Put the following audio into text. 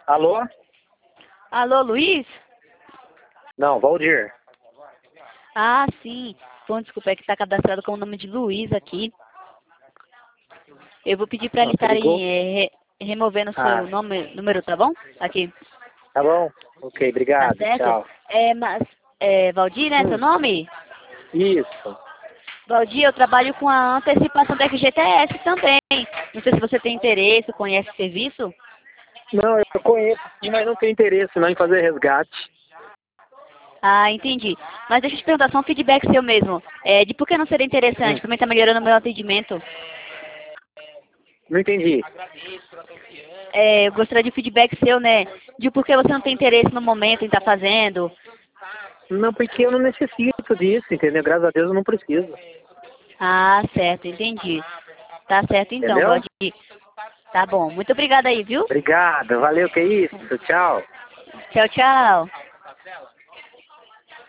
Alô? Alô, Luiz? Não, Valdir. Ah, sim. Bom, desculpa, é que está cadastrado com o nome de Luiz aqui. Eu vou pedir para eles Você ligou? estarem removendo o Ah, seu número, tá bom? Aqui. tá bom. Ok, Tá obrigado. certo? Tchau. Valdir, né, seu nome? Isso. Valdir, eu trabalho com a antecipação da FGTS também. Não sei se você tem interesse, conhece o serviço. Não, eu conheço, sim, mas não tenho interesse não em fazer resgate. Ah, entendi. Mas deixa eu te perguntar, só um feedback seu mesmo. De por que não seria interessante? Também está melhorando o meu atendimento. Não entendi. Eu gostaria de feedback seu, né? De por que você não tem interesse no momento em estar fazendo. Não, porque eu não necessito disso, entendeu? Graças a Deus eu não preciso. Ah, certo, entendi. Tá certo então, Entendeu? Valdir. Tá bom. Muito obrigada aí, viu? Obrigado. Valeu, que isso. Tchau. Tchau, tchau.